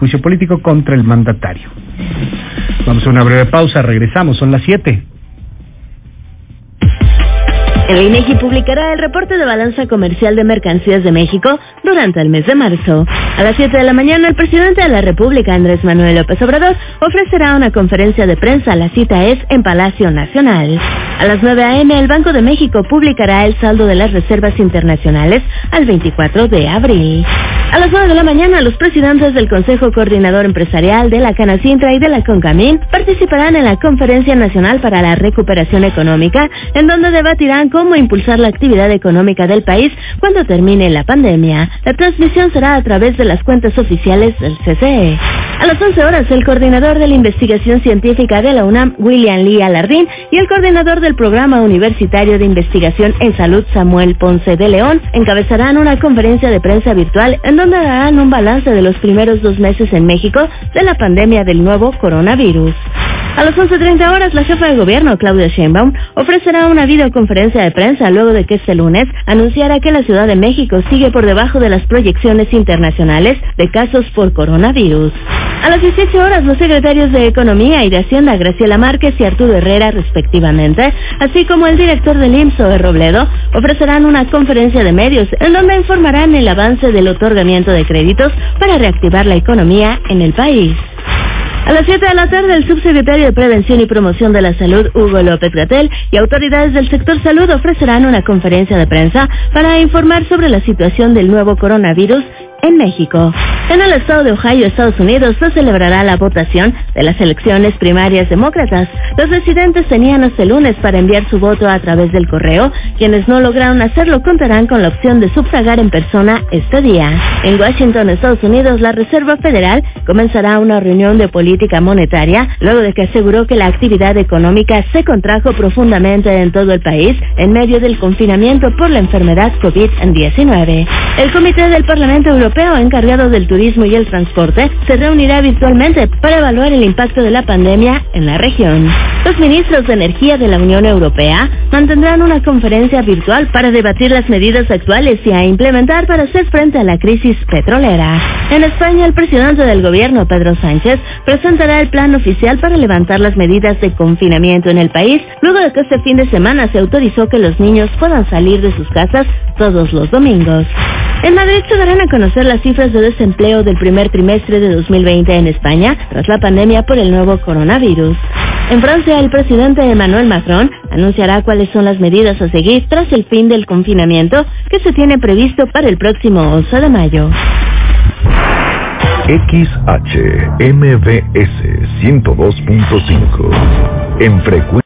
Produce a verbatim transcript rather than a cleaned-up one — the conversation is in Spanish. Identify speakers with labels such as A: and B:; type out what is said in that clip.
A: juicio político contra el mandatario. Vamos a una breve pausa, regresamos, son las siete.
B: El INEGI publicará el reporte de balanza comercial de mercancías de México durante el mes de marzo. A las siete de la mañana, el presidente de la República, Andrés Manuel López Obrador, ofrecerá una conferencia de prensa. La cita es en Palacio Nacional. A las nueve a eme, el Banco de México publicará el saldo de las reservas internacionales al veinticuatro de abril. A las nueve de la mañana, los presidentes del Consejo Coordinador Empresarial, de la Canacintra y de la CONCAMIN participarán en la Conferencia Nacional para la Recuperación Económica, en donde debatirán cómo impulsar la actividad económica del país cuando termine la pandemia. La transmisión será a través de las cuentas oficiales del C C E. A las once horas, el coordinador de la investigación científica de la UNAM, William Lee Alardín, y el coordinador del Programa Universitario de Investigación en Salud, Samuel Ponce de León, encabezarán una conferencia de prensa virtual en donde darán un balance de los primeros dos meses en México de la pandemia del nuevo coronavirus. A las once treinta horas, la jefa de gobierno, Claudia Sheinbaum, ofrecerá una videoconferencia de prensa luego de que este lunes anunciara que la Ciudad de México sigue por debajo de las proyecciones internacionales de casos por coronavirus. A las dieciocho horas, los secretarios de Economía y de Hacienda, Graciela Márquez y Arturo Herrera, respectivamente, así como el director del I M S S, Zoe Robledo, ofrecerán una conferencia de medios en donde informarán el avance del otorgamiento de créditos para reactivar la economía en el país. A las siete de la tarde, el subsecretario de Prevención y Promoción de la Salud, Hugo López-Gatell, y autoridades del sector salud ofrecerán una conferencia de prensa para informar sobre la situación del nuevo coronavirus en México. En el estado de Ohio, Estados Unidos, se celebrará la votación de las elecciones primarias demócratas. Los residentes tenían hasta el lunes para enviar su voto a través del correo. Quienes no lograron hacerlo contarán con la opción de sufragar en persona este día. En Washington, Estados Unidos, la Reserva Federal comenzará una reunión de política monetaria luego de que aseguró que la actividad económica se contrajo profundamente en todo el país en medio del confinamiento por la enfermedad covid diecinueve. El Comité del Parlamento Europeo encargado del turismo y el transporte se reunirá virtualmente para evaluar el impacto de la pandemia en la región. Los ministros de Energía de la Unión Europea mantendrán una conferencia virtual para debatir las medidas actuales y a implementar para hacer frente a la crisis petrolera. En España, el presidente del gobierno, Pedro Sánchez, presentará el plan oficial para levantar las medidas de confinamiento en el país, luego de que este fin de semana se autorizó que los niños puedan salir de sus casas todos los domingos. En Madrid se darán a conocer las cifras de desempleo del primer trimestre de dos mil veinte en España tras la pandemia por el nuevo coronavirus. En Francia, el presidente Emmanuel Macron anunciará cuáles son las medidas a seguir tras el fin del confinamiento que se tiene previsto para el próximo once de mayo.
C: X H M B S ciento dos punto cinco en frecuencia.